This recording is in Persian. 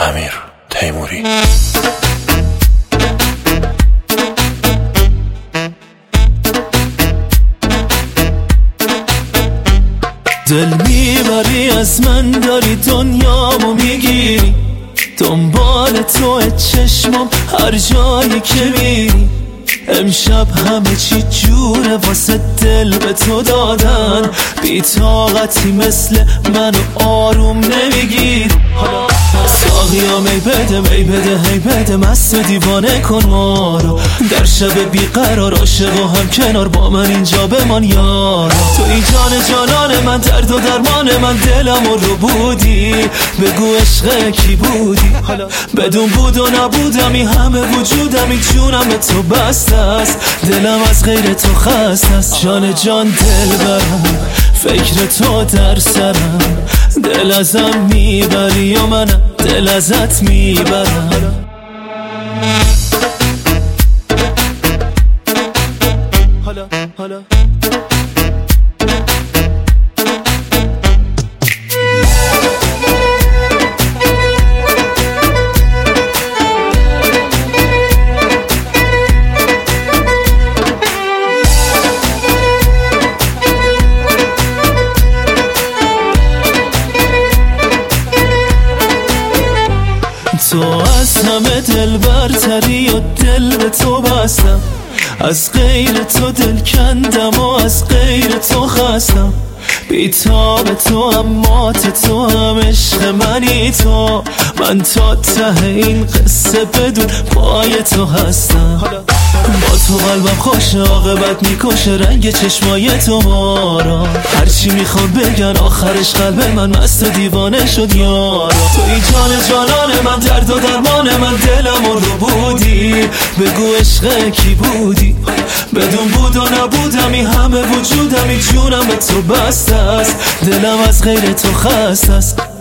امیر تیموری. دل میبری از من، داری دنیامو میگیری، دنبال تو چشمم هر جایی که میری. امشب همه چی جوره واسه دل به تو دادن، بی طاقتی مثل منو آروم نمیگیر. ساقیا می بده می بده هی بده، مست دیوانه کن ما رو، در شب بیقرار عاشق و هم کنار با من اینجا بمان یار. تو ای جان جانان من، درد و درمان من، دلم رو بودی، بگو عشق کی بودی. بدون بود و نبودمی همه وجودمی، جونم به تو بسته است، دلم از غیر تو خسته است. جان جان دل برم، فکر تو در سرم، دل ازم میبری و منم دل ازت میبرم. حالا تو از همه دل برتری و دل به تو بستم، از غیر تو دل کندم و از غیر تو خستم. بیتاب تو اما تو هم عشق منی تو، من تا ته این قصه بدون پای تو هستم. با تو قلبم خوش عاقبت میکشه، رنگ چشمای تو مارا، هرچی میخوام بگن آخرش قلب من مست و دیوانه شد یارا. تو ای جان جانان من، درد و درمان من، دلم رو بودی، بگو عشق کی بودی. بدون بود و نبودمی همه وجودمی، جونم به تو بسته است، دلم از غیر تو خسته است.